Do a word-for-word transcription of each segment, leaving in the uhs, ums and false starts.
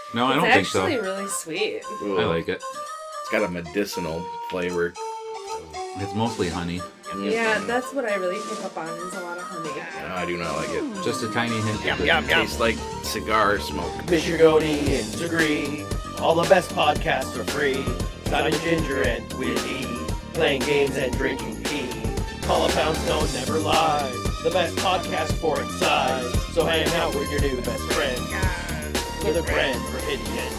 No, I It's don't think so. actually really sweet. I like it. It's got a medicinal flavor. It's mostly honey. Yeah, that's what I really pick up on is a lot of honey. No, I do not like it. Just a tiny hint. Yum, of yum, it. yum. Tastes like cigar smoke. Mister Goaty and Degree. All the best podcasts are free. Simon Ginger and Witty. Playing games and drinking tea. Call a Poundstone never lies. The best podcast for its size. So hang out with your new best friend. For the Grand Rapidian.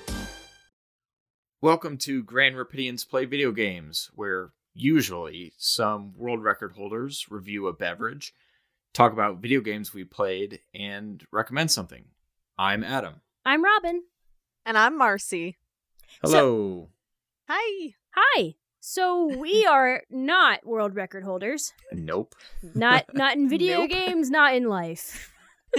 Welcome to Grand Rapidians Play Video Games, where usually some world record holders review a beverage, talk about video games we played, and recommend something. I'm Adam. I'm Robin. And I'm Marcy. Hello. Hi. Hi. So we are not world record holders. Nope. Not not in video Nope. games, not in life.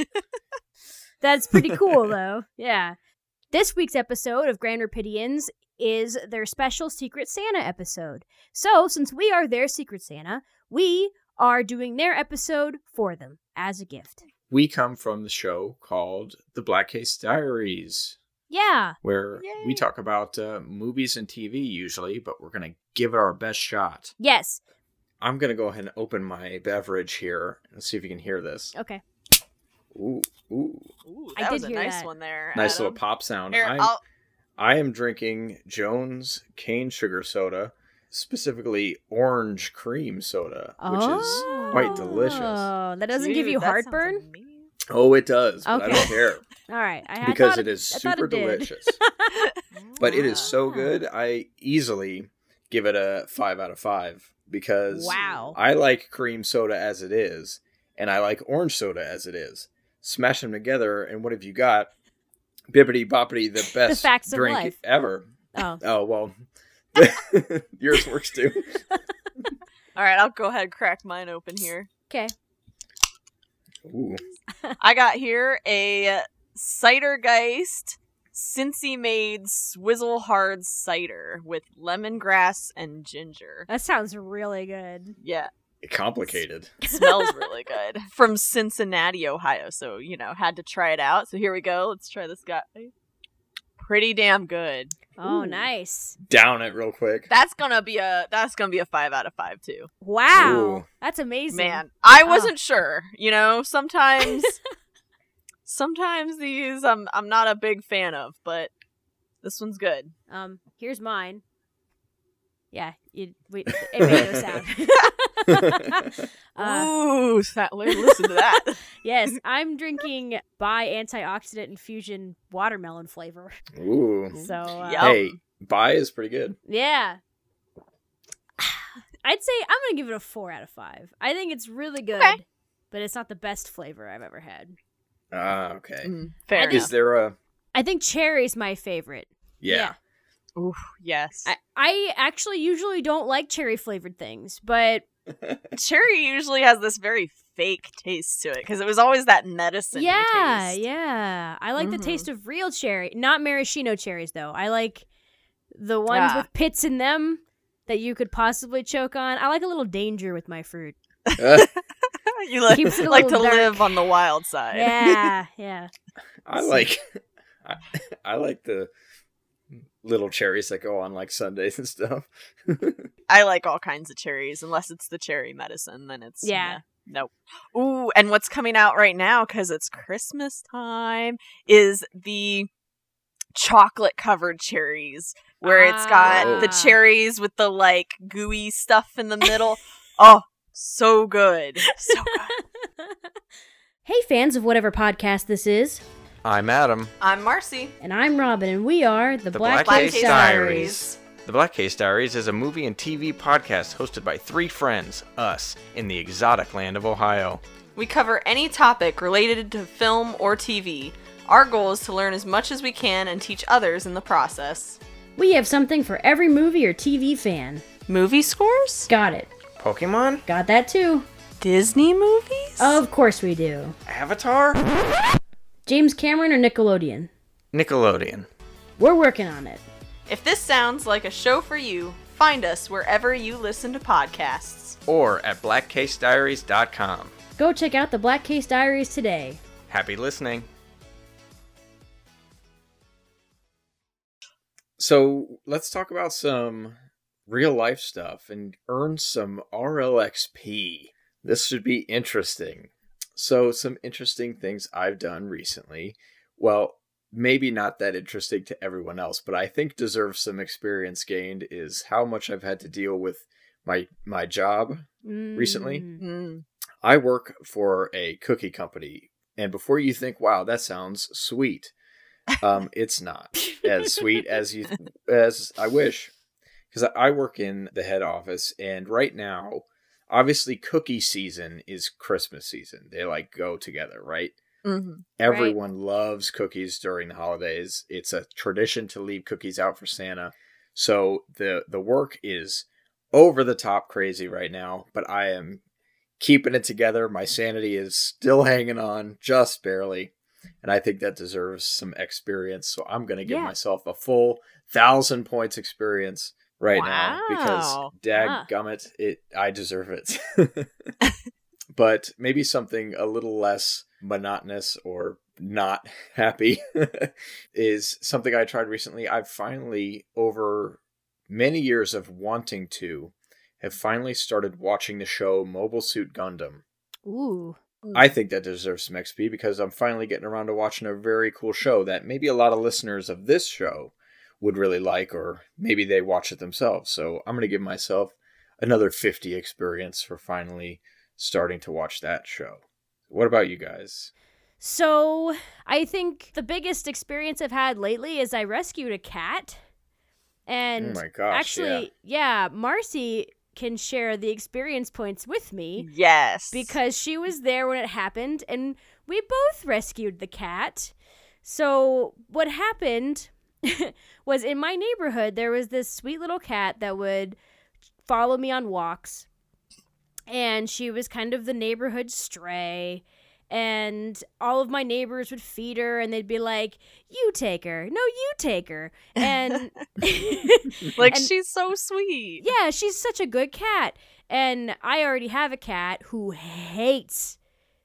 That's pretty cool though. Yeah. This week's episode of Grand Rapidians is their special Secret Santa episode. So, since we are their Secret Santa, we are doing their episode for them as a gift. We come from the show called The Black Case Diaries, Yeah. where Yay. we talk about uh, movies and T V usually, but we're going to give it our best shot. Yes. I'm going to go ahead and open my beverage here and see if you can hear this. Okay. Ooh, ooh. Ooh, I that did was a hear nice that. one there. Nice Adam. little pop sound. Here, I'm- I'll, I am drinking Jones cane sugar soda, specifically orange cream soda, which is quite delicious. Oh, that doesn't give Dude, you that sounds heartburn? amazing. Oh, it does, but I Okay. don't care All right. I, I because thought it is I thought super it did. delicious. But it is so Ah. good, I easily give it a five out of five because Wow. I like cream soda as it is, and I like orange soda as it is. Smash them together, and what have you got? Bippity boppity, the best facts of drink life. ever. Oh. Oh, well, yours works too. All right, I'll go ahead and crack mine open here. Okay. Ooh. I got here a Cidergeist Cincy made Swizzle Hard Cider with lemongrass and ginger. That sounds really good. Yeah, Complicated. it smells really good. From Cincinnati, Ohio. So, you know, had to try it out. So here we go. Let's try this guy. Pretty damn good. Oh, Ooh. nice. Down it real quick. That's gonna be a that's gonna be a five out of five too. Wow. Ooh. That's amazing. Man, I Oh. wasn't sure. You know, sometimes, sometimes these I'm I'm not a big fan of, but this one's good. Um, here's mine. Yeah, you, we, it made no sound. uh, Ooh, that, listen to that. yes, I'm drinking Bai Antioxidant Infusion Watermelon flavor. Ooh. So, uh, Yum. Hey, Bai is pretty good. yeah. I'd say I'm going to give it a four out of five. I think it's really good, Okay. but it's not the best flavor I've ever had. Ah, okay. Mm, fair I enough. Is there a... I think cherry's my favorite. Yeah. Ooh, yes. I, I actually usually don't like cherry flavored things, but Cherry usually has this very fake taste to it because it was always that medicine. yeah, taste. yeah. I like Mhm. the taste of real cherry. Not maraschino cherries, though. I like the ones Ah. with pits in them that you could possibly choke on. I like a little danger with my fruit. Uh, You like, Keeps it a like to little dark. live on the wild side. Yeah, yeah. I like... I, I like the little cherries that go on like Sundays and stuff. I like all kinds of cherries, unless it's the cherry medicine, then it's Yeah. nah, nope. Ooh, and what's coming out right now because it's Christmas time is the chocolate covered cherries, where it's got the Ah. cherries with the like gooey stuff in the middle. Oh, so good, so good. Hey, fans of whatever podcast this is. I'm Adam. I'm Marcy. And I'm Robin, and we are the, Black, Black Case Case Diaries. The Black Case Diaries is a movie and T V podcast hosted by three friends, us, in the exotic land of Ohio. We cover any topic related to film or T V. Our goal is to learn as much as we can and teach others in the process. We have something for every movie or T V fan. Movie scores? Got it. Pokemon? Got that too. Disney movies? Of course we do. Avatar? James Cameron or Nickelodeon? Nickelodeon. We're working on it. If this sounds like a show for you, find us wherever you listen to podcasts. Or at black case diaries dot com. Go check out the Black Case Diaries today. Happy listening. So let's talk about some real life stuff and earn some R L X P. This should be interesting. So some interesting things I've done recently. Well, maybe not that interesting to everyone else, but I think deserves some experience gained is how much I've had to deal with my my job Mm. recently. Mm. I work for a cookie company, and before you think, wow, that sounds sweet, um, it's not as sweet as you as I wish, because I work in the head office, and right now, obviously, cookie season is Christmas season. They like go together, right? Mm-hmm. Everyone loves cookies during the holidays. It's a tradition to leave cookies out for Santa. So the the work is over the top crazy right now, but I am keeping it together. My sanity is still hanging on, just barely. And I think that deserves some experience. So I'm going to give Yeah. myself a full thousand points experience right now Wow. because dadgummit, it I deserve it. But maybe something a little less monotonous or not happy is something I tried recently. I've finally, over many years of wanting to, have finally started watching the show Mobile Suit Gundam. Ooh. I think that deserves some X P because I'm finally getting around to watching a very cool show that maybe a lot of listeners of this show would really like, or maybe they watch it themselves. So I'm going to give myself another fifty experience for finally starting to watch that show. What about you guys? So I think the biggest experience I've had lately is I rescued a cat. And Oh my gosh, actually, yeah, Marcy can share the experience points with me Yes. because she was there when it happened and we both rescued the cat. So what happened was in my neighborhood, there was this sweet little cat that would follow me on walks. And she was kind of the neighborhood stray. And all of my neighbors would feed her and they'd be like, you take her. No, you take her. And like, and- she's so sweet. yeah, she's such a good cat. And I already have a cat who hates,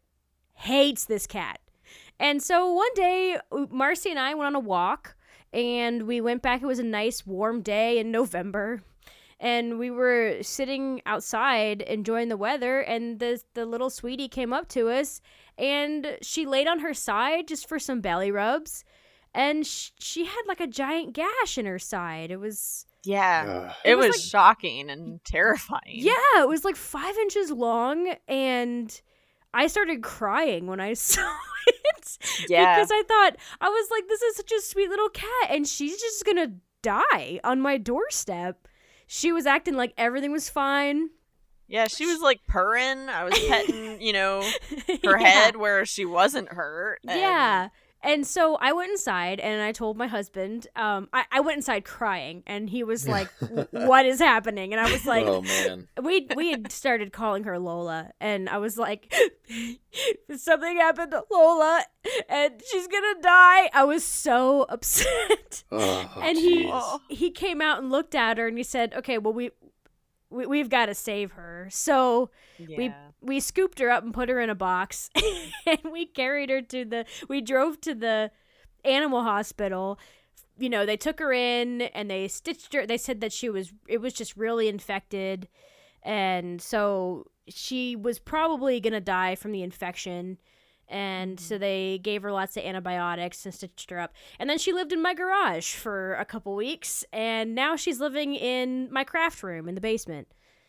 hates this cat. And so one day, Marcy and I went on a walk and we went back. It was a nice warm day in November. And we were sitting outside enjoying the weather, and the the little sweetie came up to us, and she laid on her side just for some belly rubs, and sh- she had like a giant gash in her side. It was Yeah. Ugh. It, It was was, like- shocking and terrifying. yeah, it was like five inches long, and I started crying when I saw it. Yeah. Because I thought, I was like, this is such a sweet little cat, and she's just gonna die on my doorstep. She was acting like everything was fine. Yeah, she was like purring. I was petting, you know, her Yeah. head where she wasn't hurt. and- Yeah. And so I went inside and I told my husband, um, I, I went inside crying and he was like, "W- what is happening? And I was like, Oh man. we we had started calling her Lola, and I was like, something happened to Lola, and she's gonna die. I was so upset. Oh, and he jeez. he came out and looked at her, and he said, "Okay, well we, we we've got to save her." So we Yeah. we scooped her up and put her in a box, and we carried her to the. We drove to the animal hospital. You know, they took her in and they stitched her. They said that she was, it was just really infected. And so she was probably going to die from the infection. And so they gave her lots of antibiotics and stitched her up. And then she lived in my garage for a couple weeks. And now she's living in my craft room in the basement.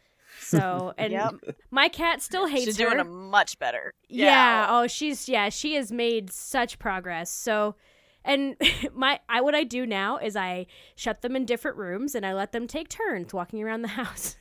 So, and Yep. my cat still hates She's her. doing a much better. Yeah. Oh, she's yeah. She has made such progress. So, and my I what I do now is I shut them in different rooms and I let them take turns walking around the house.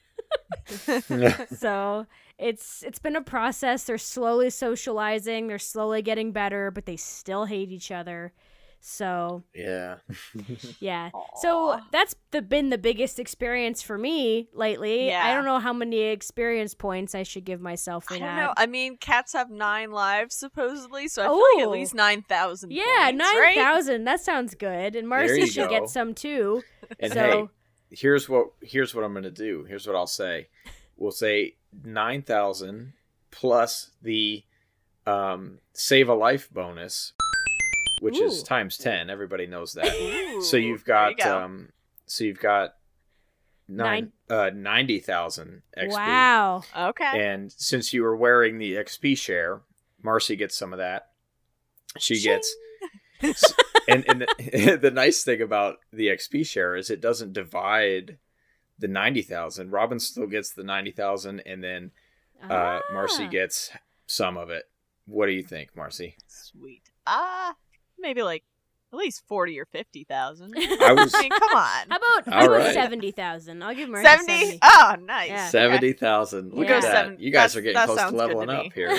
So it's it's been a process. They're slowly socializing. They're slowly getting better, but they still hate each other. So Yeah. yeah. So Aw. that's the been the biggest experience for me lately. I Yeah. don't know how many experience points I should give myself for I that. don't know. I mean, cats have nine lives supposedly, so I feel like Oh. at least nine thousand. Yeah, points, nine right? thousand. That sounds good. And There Marcy you should go. get some too. And So- hey, here's what here's what I'm gonna do. Here's what I'll say. We'll say nine thousand plus the um, save a life bonus, which is Ooh. times ten. Everybody knows that. Ooh, So you've there you got go. um, so you've got nine uh ninety thousand X P. Wow. Okay. And since you were wearing the X P share, Marcy gets some of that. She gets, and and the, the nice thing about the X P share is it doesn't divide the ninety thousand. Robin still gets the ninety thousand, and then uh, Marcy Ah. gets some of it. What do you think, Marcy? Sweet. Ah, uh, maybe like at least forty or fifty thousand. I was I mean, come on. How about, how All about right. seventy thousand? I'll give Marcy seventy? seventy. Oh, nice. Yeah. seventy thousand. Look We'll at go that. seven- You guys that's- are getting that close to sounds good leveling to up me. here.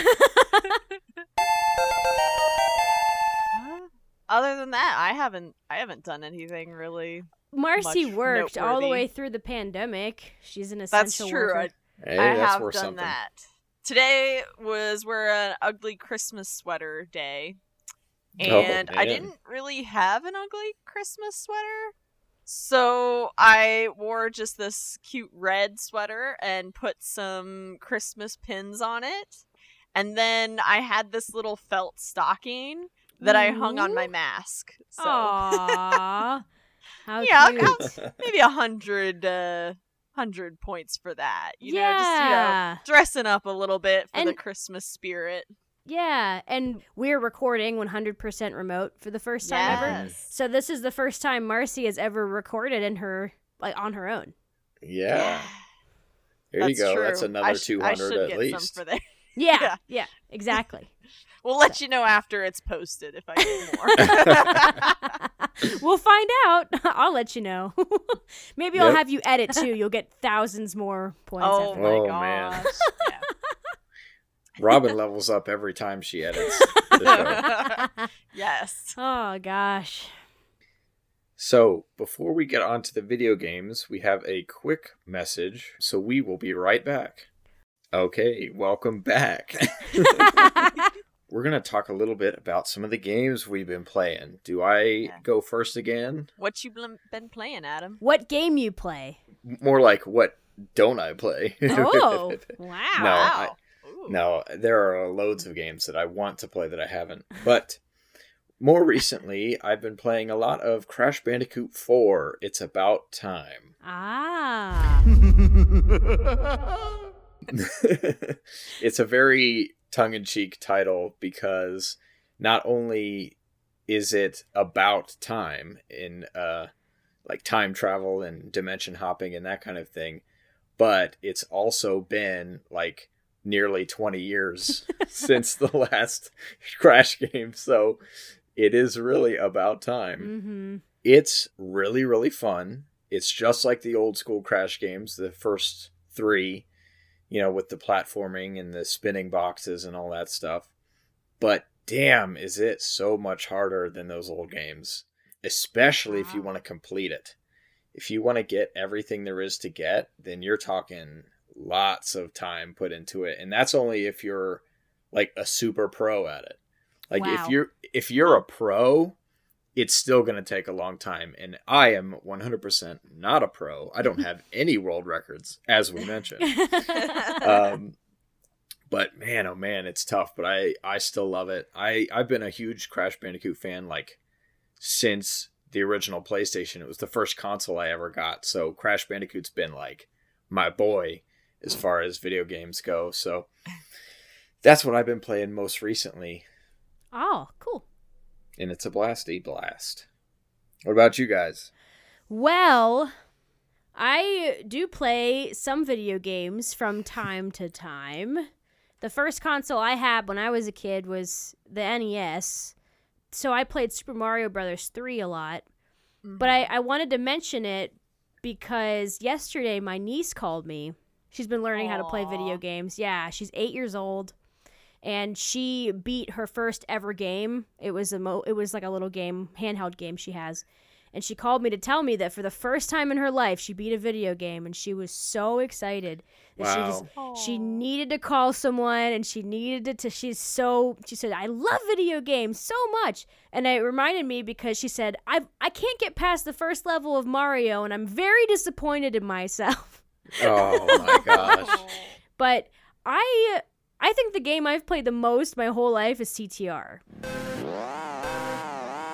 Uh, Other than that, I haven't I haven't done anything really. Marcy Much worked all the noteworthy. way through the pandemic. She's an That's essential true. worker. I, Hey, I that's have worth done something. that. Today was we're an ugly Christmas sweater day. Oh, And I man. didn't really have an ugly Christmas sweater. So I wore just this cute red sweater and put some Christmas pins on it. And then I had this little felt stocking that I hung on my Ooh. mask. So Aww. How yeah, cute. I'll- maybe a hundred uh hundred points for that. You know, just you know, Yeah. dressing up a little bit for the And- Christmas spirit. Yeah, and we're recording one hundred percent remote for the first time ever. Yes. So this is the first time Marcy has ever recorded in her like on her own. Yeah. There you That's go. true. That's I another sh- two I hundred should at get least. Some for there. Yeah, Yeah. yeah, exactly. We'll let you know after it's posted if I get more. We'll find out. I'll let you know. Maybe I'll Yep. have you edit too. You'll get thousands more points. oh after my Oh, gosh. man. Yeah. Robin levels up every time she edits the show. Yes. Oh gosh. So, before we get on to the video games, we have a quick message, so we will be right back. Okay, welcome back. We're going to talk a little bit about some of the games we've been playing. Do I go first again? What you bl- been playing, Adam? What game you play? More like, what don't I play? Oh, wow. No, I- Wow. Ooh. No, there are loads of games that I want to play that I haven't. But more recently, I've been playing a lot of Crash Bandicoot four. It's about time. Ah. It's a very tongue-in-cheek title because not only is it about time in uh like time travel and dimension hopping and that kind of thing, but it's also been like nearly twenty years since the last Crash game, so it is really about time. Mm-hmm. It's really, really fun. It's just like the old school Crash games, the first three, you know, with the platforming and the spinning boxes and all that stuff. But damn, is it so much harder than those old games, especially if you Wow. want to complete it. If you want to get everything there is to get, then you're talking lots of time put into it. And that's only if you're like a super pro at it. Like Wow. if you're if you're a pro, it's still going to take a long time. And I am one hundred percent not a pro. I don't have any world records, as we mentioned. Um, but man, oh man, it's tough. But I, I still love it. I, I've been a huge Crash Bandicoot fan like since the original PlayStation. It was the first console I ever got. So Crash Bandicoot's been like my boy as far as video games go. So that's what I've been playing most recently. Oh, cool. And it's a blasty blast. What about you guys? Well, I do play some video games from time to time. The first console I had when I was a kid was the N E S. So I played Super Mario Brothers three a lot. But I, I wanted to mention it because yesterday my niece called me. She's been learning how to play Aw. video games. Yeah, she's eight years old. And she beat her first ever game. It was a mo- it was like a little game, handheld game she has. And she called me to tell me that for the first time in her life, she beat a video game, and she was so excited that she just Wow. she needed to call someone, and she needed to, to. She's so she said, "I love video games so much," and it reminded me because she said, "I I can't get past the first level of Mario, and I'm very disappointed in myself." Oh my gosh. But I I think the game I've played the most my whole life is C T R.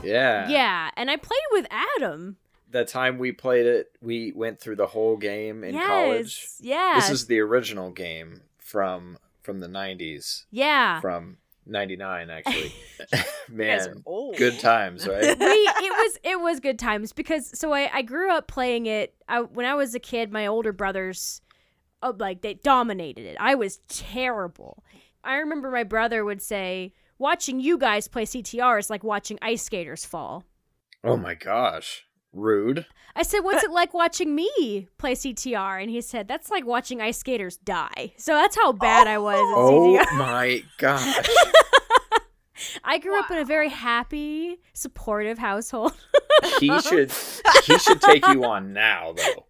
Yeah. Yeah, and I played with Adam. The time we played it, we went through the whole game in yes. college. Yeah. This is the original game from from the nineties. Yeah. From ninety-nine, actually. You guys are Man, old. good times, right? we it was it was good times because so I, I grew up playing it. I, when I was a kid, my older brothers, uh, like they dominated it. I was terrible. I remember my brother would say, "Watching you guys play C T R is like watching ice skaters fall." Oh my gosh. Rude. I said, "What's it like watching me play C T R?" And he said, "That's like watching ice skaters die." So that's how bad I was at Oh C T R. my gosh. I grew up in a very happy, supportive household. He should he should take you on now, though.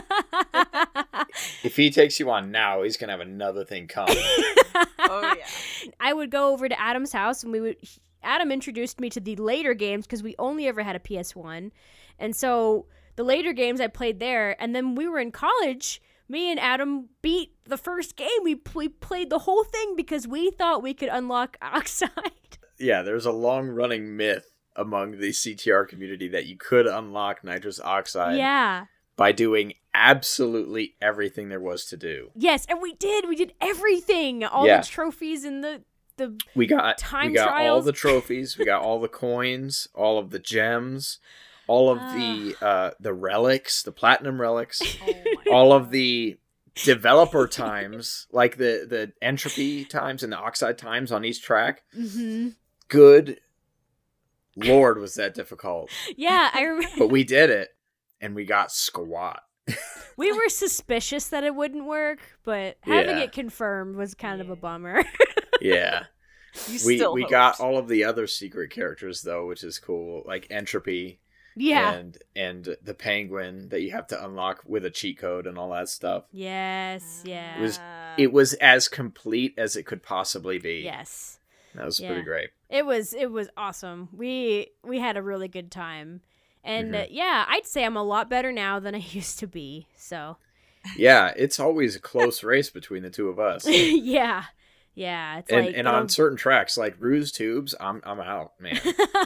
If he takes you on now, he's gonna have another thing coming. Oh yeah. I would go over to Adam's house, and we would. Adam introduced me to the later games because we only ever had a P S one, and so the later games I played there. And then we were in college. Me and Adam beat the first game. We we played the whole thing because we thought we could unlock Oxide. Yeah, there's a long running myth among the C T R community that you could unlock nitrous oxide Yeah. by doing absolutely everything there was to do. Yes, and we did. We did everything. All Yeah. the trophies and the the. We got Time we got all trials. the trophies, we got all the coins, all of the gems, all of the uh the relics, the platinum relics, Oh my all of the developer times, like the the entropy times and the oxide times on each track. Mm-hmm. Good Lord, was that difficult. Yeah, I remember. But we did it, and we got squat. We were suspicious that it wouldn't work, but having Yeah. it confirmed was kind of a bummer. Yeah. You we still we hoped. got all of the other secret characters, though, which is cool, like entropy. Yeah. And and the penguin that you have to unlock with a cheat code and all that stuff. Yes, yeah. It was it was as complete as it could possibly be. Yes. That was Yeah. pretty great. It was it was awesome. We we had a really good time. And Mhm. uh, yeah, I'd say I'm a lot better now than I used to be. So, Yeah, it's always a close race between the two of us. yeah. Yeah, it's And like and on certain tracks like Ruse Tubes, I'm I'm out, man.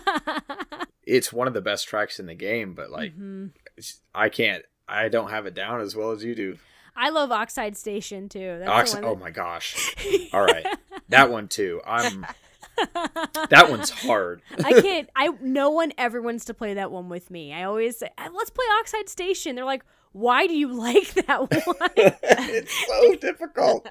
It's one of the best tracks in the game, but like Mhm. it's- I can't I don't have it down as well as you do. I love Oxide Station too. That's Ox- the one oh that- my gosh. All right. That one too. I'm That one's hard. I can't. I no one ever wants to play that one with me. I always say, "Uh, "Let's play Oxide Station." They're like, "Why do you like that one?" It's so difficult.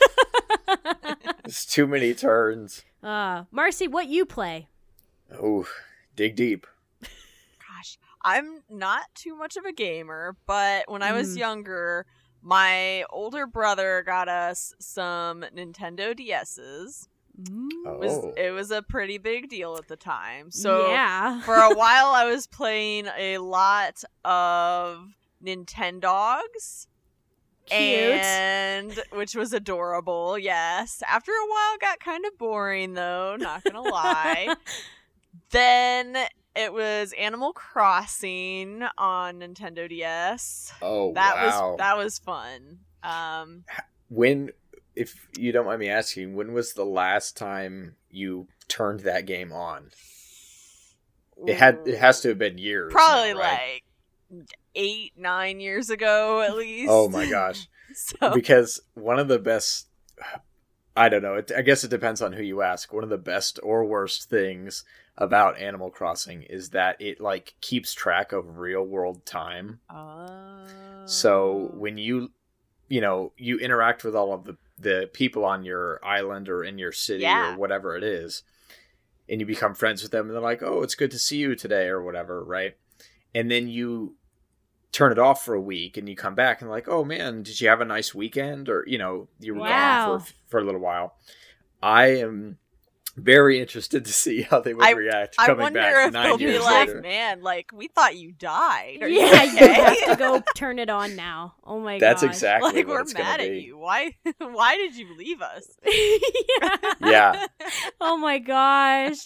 It's too many turns. uh, Marcy, what you play? Oh, dig deep. Gosh, I'm not too much of a gamer, but when I was Mm. younger, my older brother got us some Nintendo D S's. Oh. It was, it was a pretty big deal at the time. So yeah, for a while, I was playing a lot of Nintendogs. Cute. And which was adorable, yes. After a while, it got kind of boring, though, not gonna lie. Then it was Animal Crossing on Nintendo D S. Oh, That wow. was that was fun. Um, When, if you don't mind me asking, when was the last time you turned that game on? It had. It has to have been years. probably now, right? like eight, nine years ago at least. Oh my gosh. So Because one of the best, I don't know, it, I guess it depends on who you ask. One of the best or worst things about Animal Crossing is that it like keeps track of real world time. Oh. So when you, you know, you interact with all of the, the people on your island or in your city Yeah. or whatever it is, and you become friends with them and they're like, oh, it's good to see you today or whatever, right? And then you turn it off for a week and you come back and like, oh man, did you have a nice weekend? Or, you know, you were Wow. gone for, for a little while. I am very interested to see how they would I- react I coming wonder back if nine they'll be years like, later. man, like we thought you died. Are you yeah, you okay?" have to go turn it on now. Oh my god, That's exactly like what we're it's gonna mad at be. you. Why? Why did you leave us? yeah. Yeah. Oh my gosh.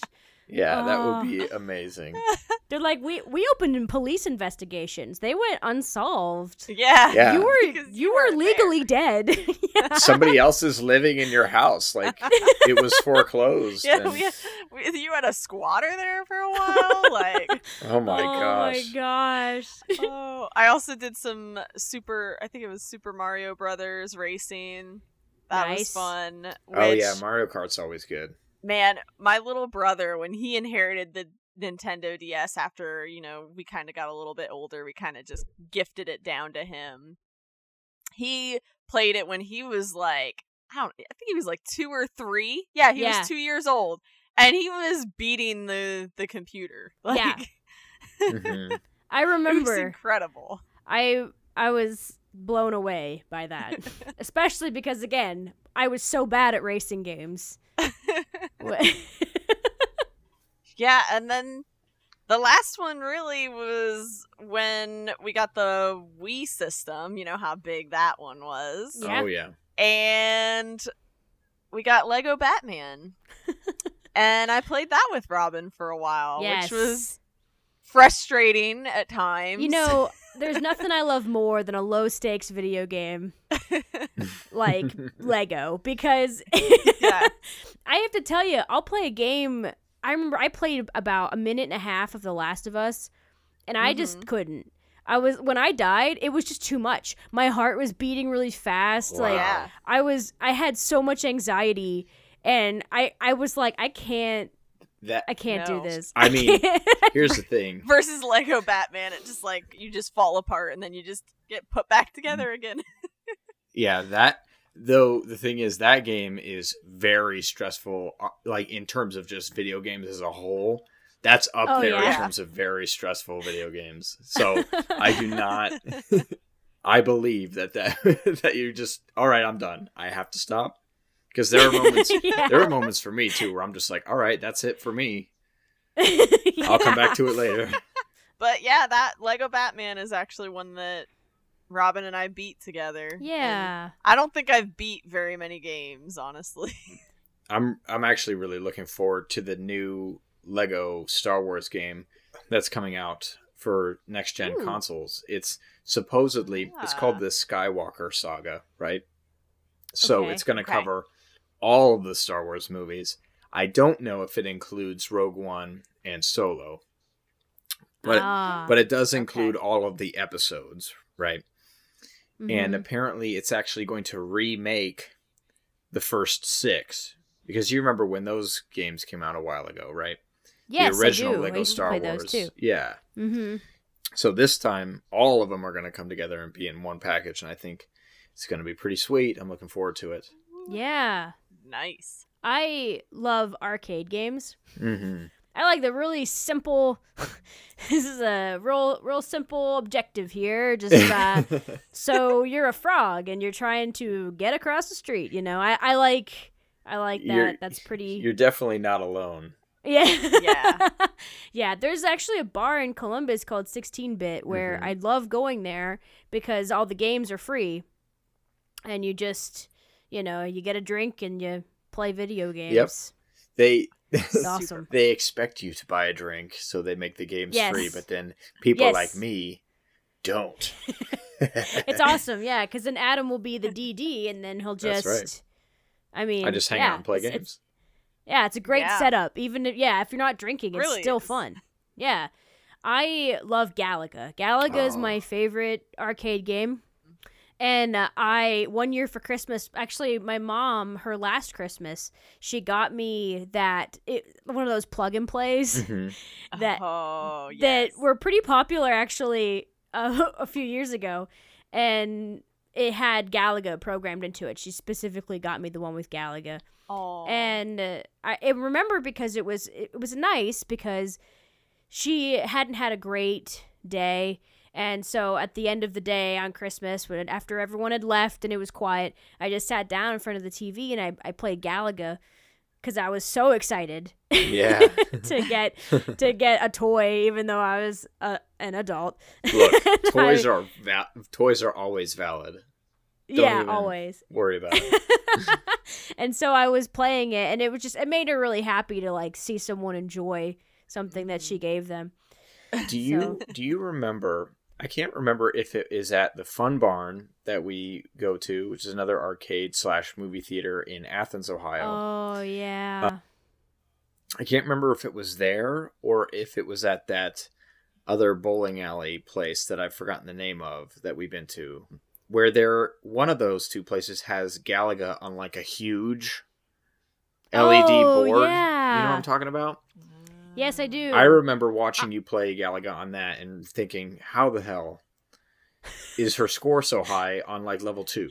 Yeah, that Oh. would be amazing. They're like, we we opened in police investigations. They went unsolved. Yeah. Yeah. You were Because you, you were weren't there. legally dead. Yeah. Somebody else is living in your house. Like, it was foreclosed. Yeah, and- we had, we, you had a squatter there for a while. Like, oh my oh gosh. my gosh. oh, I also did some super. I think it was Super Mario Brothers racing. That was Nice. fun. Oh, which- yeah, Mario Kart's always good. Man, my little brother, when he inherited the Nintendo D S after, you know, we kind of got a little bit older, we kind of just gifted it down to him. He played it when he was like, I don't, I think he was like two or three. Yeah, he Yeah. was two years old, and he was beating the the computer. Like, Yeah. Mhm. I it was remember. incredible. I I was blown away by that. Especially because again, I was so bad at racing games. Yeah, and then the last one really was when we got the Wii system. You know how big that one was. Yeah. Oh, yeah. And we got Lego Batman. And I played that with Robin for a while, Yes. which was frustrating at times. You know, there's nothing I love more than a low stakes video game like Lego because Yeah. I have to tell you, I'll play a game. I remember I played about a minute and a half of The Last of Us, and I just couldn't. I was when I died, it was just too much. My heart was beating really fast. Wow. Like Yeah. I was, I had so much anxiety, and I, I was like, I can't, That I can't No. do this. I mean- can't. Here's the thing. Versus Lego Batman, it just like you just fall apart and then you just get put back together again. Yeah, that though the thing is that game is very stressful. uh, Like in terms of just video games as a whole, that's up Oh, there in yeah. terms of very stressful video games. So I do not. I believe that that that you just all right. I'm done. I have to stop because there are moments. Yeah. There are moments for me too where I'm just like, all right, that's it for me. I'll come back to it later. But yeah, that Lego Batman is actually one that Robin and I beat together. And Yeah. I don't think I've beat very many games, honestly. I'm I'm actually really looking forward to the new Lego Star Wars game that's coming out for next gen Ooh. consoles. It's supposedly it's called Ah. the Skywalker Saga, right? So Okay. it's going to Okay. cover all of the Star Wars movies. I don't know if it includes Rogue One and Solo, but Ah. but it does okay. include all of the episodes, right? And Mhm. apparently it's actually going to remake the first six because you remember when those games came out a while ago, right? yes, the original I do. I Lego used to Star play Wars. those too. Yeah. Mm-hmm. So this time all of them are going to come together and be in one package, and I think it's going to be pretty sweet. I'm looking forward to it. Yeah. Nice. I love arcade games. Mm-hmm. I like the really simple. This is a real, real simple objective here. Just uh, so you're a frog and you're trying to get across the street. You know, I, I like, I like that. You're- That's pretty. You're definitely not alone. Yeah. Yeah. Yeah, there's actually a bar in Columbus called sixteen bit where Mhm. I love going there because all the games are free. And you just, you know, you get a drink and you play video games. They It's awesome. they expect you to buy a drink, so they make the games Yes. free. But then people Yes. like me don't. It's awesome, yeah, because then Adam will be the D D and then he'll just. That's right. I mean, I just hang yeah, out and play it's- games. it's- yeah, it's a great Yeah. setup. Even if, yeah, if you're not drinking, it's Really still is. fun. Yeah, I love Galaga. Galaga is Oh. my favorite arcade game. And uh, I one year for Christmas, actually, my mom, her last Christmas, she got me that it, one of those plug and plays Mhm. that Oh, yes. that were pretty popular actually uh, a few years ago, and it had Galaga programmed into it. She specifically got me the one with Galaga. Oh. And uh, I, I remember because it was it was nice because she hadn't had a great day, and so at the end of the day on Christmas, when after everyone had left and it was quiet, I just sat down in front of the T V and I, I played Galaga because I was so excited Yeah. to get to get a toy, even though I was uh, an adult. Look, And toys I- are va- toys are always valid. Don't yeah, even always. worry about it. And so I was playing it, and it was just it made her really happy to like see someone enjoy something that she gave them. Do you So- do you remember? I can't remember if it is at the Fun Barn that we go to, which is another arcade slash movie theater in Athens, Ohio. Oh yeah. I can't remember if it was there or if it was at that other bowling alley place that I've forgotten the name of that we've been to, where there one of those two places has Galaga on like a huge L E D Oh, board. yeah. You know what I'm talking about? Yes, I do. I remember watching you play Galaga on that and thinking, how the hell is her score so high on like level two?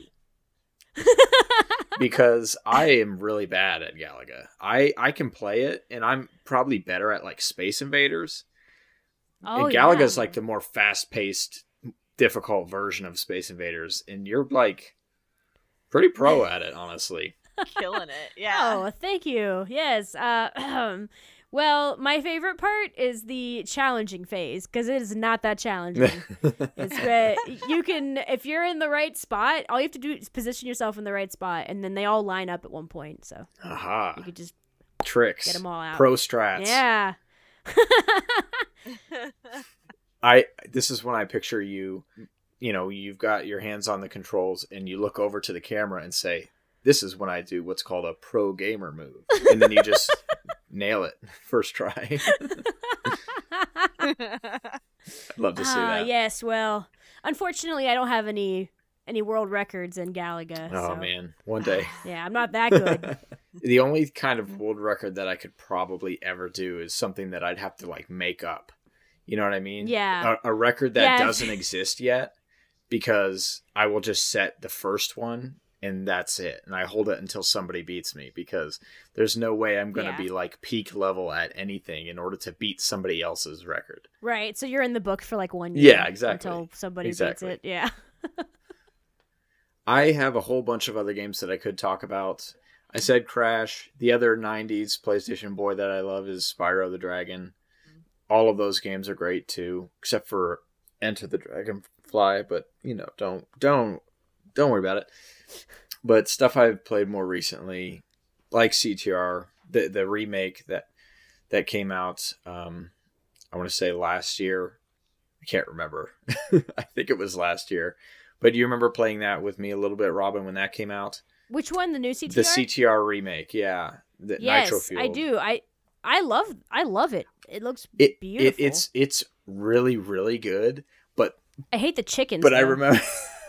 Because I am really bad at Galaga. I, I can play it, and I'm probably better at like Space Invaders. Oh, and Galaga's yeah. like the more fast-paced, difficult version of Space Invaders, and you're like pretty pro at it, honestly. Killing it. Yeah. Oh, thank you. Yes. Uh, well, my favorite part is the challenging phase because it is not that challenging. It's where you can, if you're in the right spot, all you have to do is position yourself in the right spot, and then they all line up at one point. So Aha. you could just Tricks. get them all out. Pro strats. Yeah. I this is when I picture you, you know, you've got your hands on the controls and you look over to the camera and say, this is when I do what's called a pro gamer move. And then you just nail it first try. I'd love to see Ah, that. yes. Well, unfortunately, I don't have any any world records in Galaga. Oh so, man, one day. Yeah, I'm not that good. The only kind of world record that I could probably ever do is something that I'd have to like make up. You know what I mean? Yeah. A, a record that Yeah. doesn't exist yet, because I will just set the first one and that's it. And I hold it until somebody beats me, because there's no way I'm going to Yeah. be like peak level at anything in order to beat somebody else's record. Right. So you're in the book for like one year. Yeah, exactly. Until somebody Exactly. beats it. Yeah. I have a whole bunch of other games that I could talk about. I said Crash. The other nineties PlayStation boy that I love is Spyro the Dragon. All of those games are great too, except for Enter the Dragonfly, but you know, don't don't don't worry about it. But stuff I've played more recently, like C T R, the the remake that that came out, um, I want to say last year. I can't remember. I think it was last year. But do you remember playing that with me a little bit, Robin, when that came out? Which one? The new C T R? The C T R remake, yeah. The Yes, Nitro Fuel. I do. I I love I love it. It looks It, it beautiful. it's it's really really good, but I hate the chickens. but I though. remember.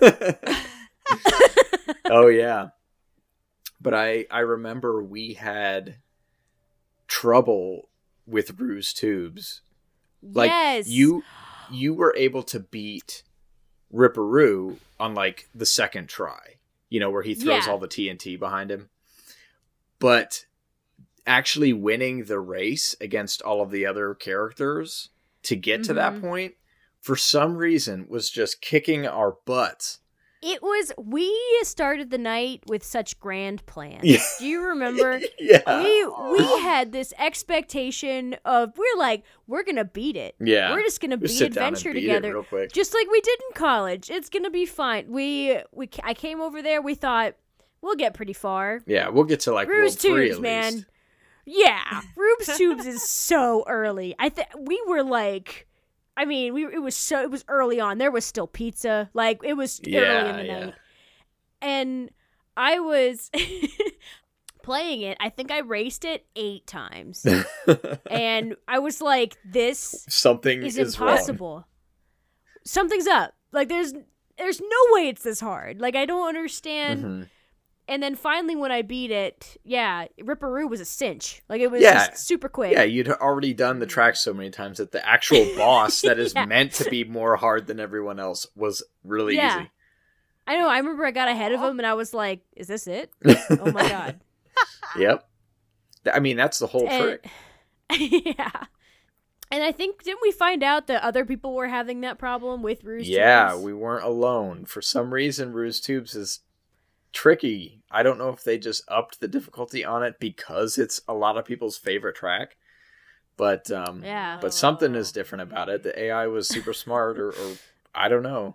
Oh yeah, but I I remember we had trouble with Ruse Tubes. Like yes. you you were able to beat Ripperoo on like the second try. You know, where he throws Yeah. all the T N T behind him. But actually winning the race against all of the other characters to get to that Mhm. point, for some reason, was just kicking our butts. It was. We started the night with such grand plans. Yeah. Do you remember? Yeah. we we had this expectation of we're like we're gonna beat it. Yeah. We're just gonna We be sit down and adventure beat it together. real quick. Just like we did in college. It's gonna be fine. We we I came over there. We thought we'll get pretty far. Yeah, we'll get to like Ruse World three Tubes, at man. least. Yeah, Rubes Tubes is so early. I think we were like, I mean, we it was so it was early on. There was still pizza. Like it was early in Yeah, the yeah. night, and I was playing it. I think I raced it eight times, and I was like, "This Something is is wrong. impossible. Something's up. Like there's there's no way it's this hard. Like I don't understand." Mhm. And then finally, when I beat it, yeah, Ripperoo was a cinch. Like it was Yeah. just super quick. Yeah, you'd already done the track so many times that the actual boss that is Yeah. meant to be more hard than everyone else was really Yeah. easy. I know. I remember I got ahead of him, and I was like, "Is this it? Oh my god!" Yep. I mean, that's the whole And- trick. yeah. And I think didn't we find out that other people were having that problem with Ruse Yeah, Tubes? we weren't alone. For some reason, Ruse Tubes is tricky. I don't know if they just upped the difficulty on it because it's a lot of people's favorite track. But um, Yeah. but something is different about it. The A I was super smart, or, or I don't know.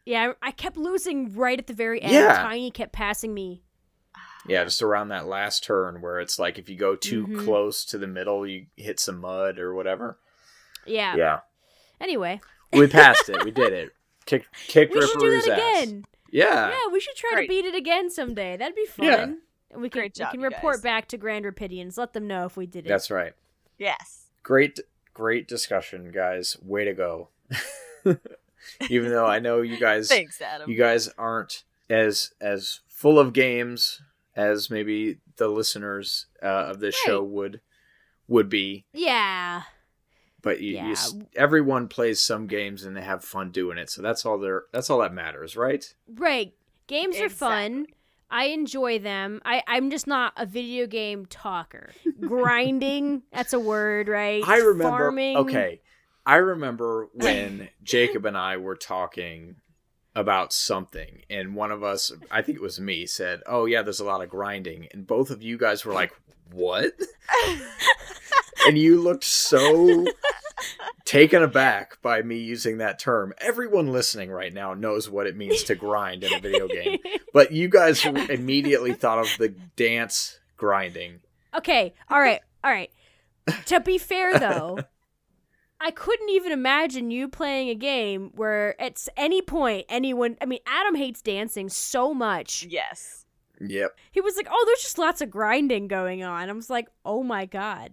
Yeah, I I kept losing right at the very end. Yeah. Tiny kept passing me. Yeah, just around that last turn where it's like if you go too Mhm. close to the middle, you hit some mud or whatever. Yeah. Yeah. Anyway, We passed it. We did it. Kicked, kicked we should do Rippero's that ass. again. Yeah. Yeah, we should try Great. to beat it again someday. That'd be fun. Yeah. And we can Great job, we can you report guys. back to Grand Rapidians. Let them know if we did it. That's right. Yes. Great, great discussion, guys. Way to go. Even though I know you guys, Thanks, Adam. you guys aren't as as full of games as maybe the listeners uh, of this Right. show would would be. Yeah. But you, you, Yeah. s- everyone plays some games and they have fun doing it. So that's all there. That's all that matters, right? Right. Games are fun. Exactly. I enjoy them. I, I'm just not a video game talker. Grinding, that's a word, right? I remember. Farming. Okay, I remember when Jacob and I were talking about something, and one of us, I think it was me, said, "Oh yeah, there's a lot of grinding," and both of you guys were like, "What?" And you looked so taken aback by me using that term. Everyone listening right now knows what it means to grind in a video game, but you guys immediately thought of the dance grinding. Okay, all right, all right. To be fair, though, I couldn't even imagine you playing a game where at any point anyone. I mean, Adam hates dancing so much. Yes. Yep. He was like, "Oh, there's just lots of grinding going on." I was like, "Oh my god."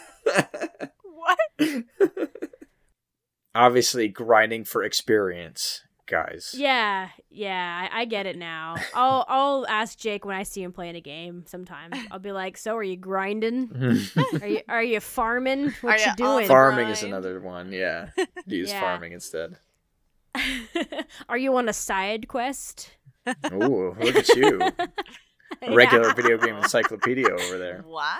What? Obviously, grinding for experience, guys. Yeah, yeah, I, I get it now. I'll I'll ask Jake when I see him playing a game. Sometimes I'll be like, "So, are you grinding? Are you are you farming? What Are you ya doing? on Farming is grind. another one, yeah. Use Yeah. farming instead. Are you on a side quest?" Ooh, look at you. Regular video game encyclopedia over there. Wow.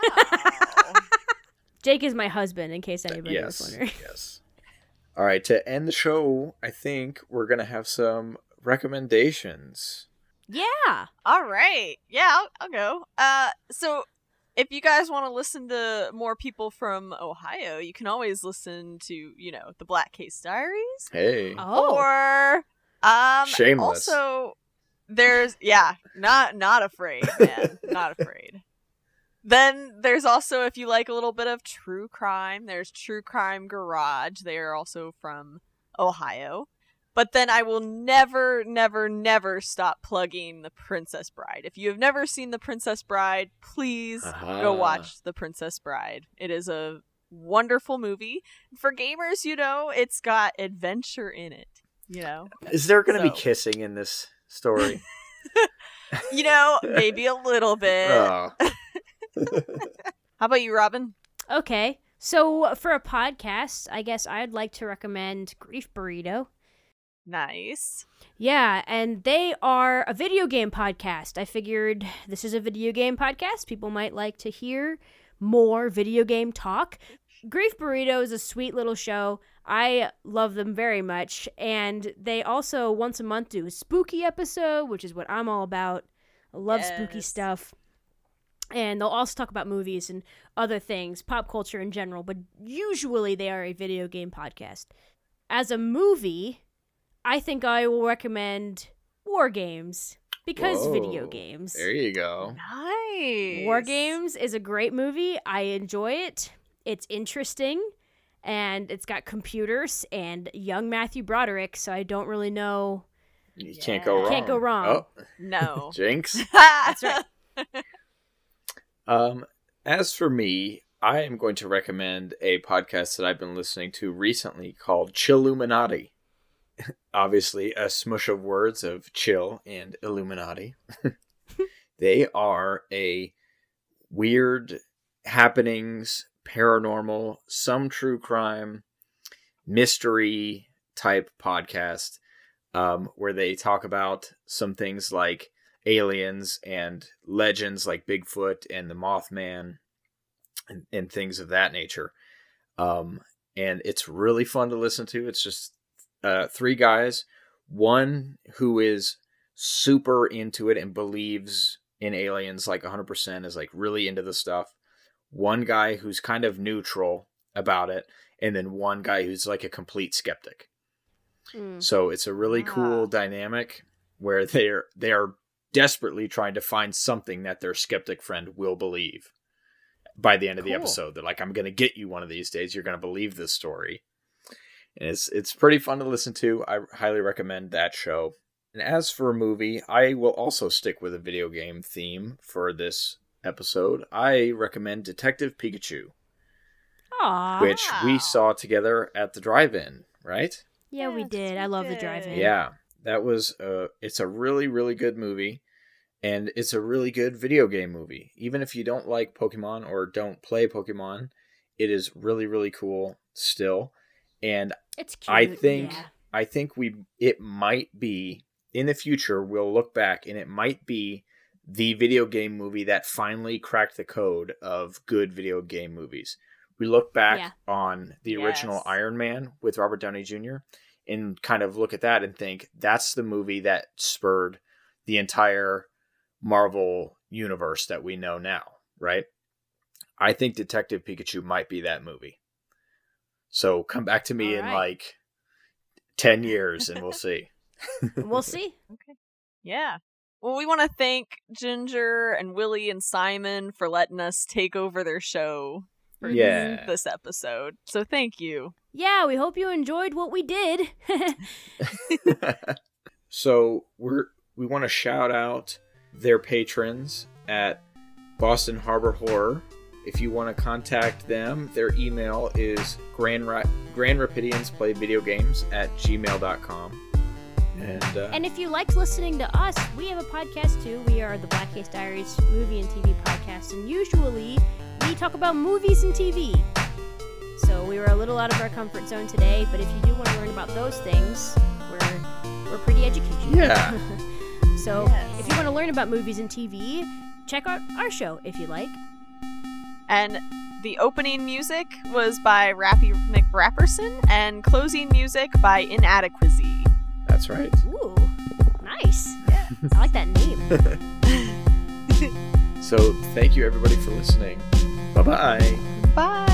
Jake is my husband, in case anybody was Yes, wondering. yes. All right, to end the show, I think we're going to have some recommendations. Yeah. All right. Yeah, I'll, I'll go. Uh, so if you guys want to listen to more people from Ohio, you can always listen to, you know, the Black Case Diaries. Hey. Oh. Or um Shameless. also there's yeah, not not afraid, man. Not afraid. Then there's also, if you like a little bit of true crime, there's True Crime Garage. They are also from Ohio. But then I will never, never, never stop plugging The Princess Bride. If you have never seen The Princess Bride, please Aha. go watch The Princess Bride. It is a wonderful movie. For gamers, you know, it's got adventure in it. You know, Is there going to So- be kissing in this story? you know, maybe a little bit. Oh. How about you, Robin? Okay. So for a podcast, I guess I'd like to recommend Grief Burrito. Nice. Yeah, and they are a video game podcast. I figured this is a video game podcast. People might like to hear more video game talk. Grief Burrito is a sweet little show. I love them very much. And they also once a month do a spooky episode, which is what I'm all about. I love spooky Yes. stuff. And they'll also talk about movies and other things, pop culture in general, but usually they are a video game podcast. As a movie, I think I will recommend War Games because Whoa. video games. There you go. Nice. War Games is a great movie. I enjoy it. It's interesting, and it's got computers and young Matthew Broderick, so I don't really know. You can't go Yeah. wrong. Can't go wrong. Oh, No. jinx. That's right. Um, as for me, I am going to recommend a podcast that I've been listening to recently called Chilluminati. Obviously, a smush of words of chill and Illuminati. They are a weird happenings, paranormal, some true crime, mystery type podcast um, where they talk about some things like aliens and legends like Bigfoot and the Mothman and, and things of that nature. Um, and it's really fun to listen to. It's just uh, three guys, one who is super into it and believes in aliens like one hundred percent, is like really into the stuff. One guy who's kind of neutral about it, and then one guy who's like a complete skeptic. Mm. So it's a really cool Ah. dynamic where they're they are desperately trying to find something that their skeptic friend will believe. By the end of the Cool. episode, they're like, "I'm going to get you one of these days. You're going to believe this story." And it's it's pretty fun to listen to. I highly recommend that show. And as for a movie, I will also stick with a video game theme for this episode. I recommend Detective Pikachu, Aw. which we Wow. saw together at the drive-in, right? Yeah, we Yes, did. we I love the did. drive-in. Yeah, that was uh it's a really really good movie, and it's a really good video game movie. Even if you don't like Pokemon or don't play Pokemon, it is really really cool still. And It's cute. I think yeah. I think we it might be in the future we'll look back and it might be the video game movie that finally cracked the code of good video game movies. We look back Yeah. on the original Yes. Iron Man with Robert Downey Junior and kind of look at that and think that's the movie that spurred the entire Marvel universe that we know now, right? I think Detective Pikachu might be that movie. So come back to me All in right. like ten years and we'll see. We'll see. Yeah. Well, we want to thank Ginger and Willie and Simon for letting us take over their show for Yeah. this episode. So thank you. Yeah, we hope you enjoyed what we did. So we're we want to shout out their patrons at Boston Harbor Horror. If you want to contact them, their email is grand, Ra- grand rapidians play video games at gmail dot com. And, uh, And if you liked listening to us, we have a podcast too. We are the Black Case Diaries movie and T V podcast, and usually we talk about movies and T V. So we were a little out of our comfort zone today, but if you do want to learn about those things, we're we're pretty educational. Yeah. So Yes. if you want to learn about movies and T V, check out our show if you like. And the opening music was by Rappy McRapperson, and closing music by Inadequacy. that's right. Ooh, nice. Yeah, I like that name. So thank you everybody for listening. Bye bye. Bye.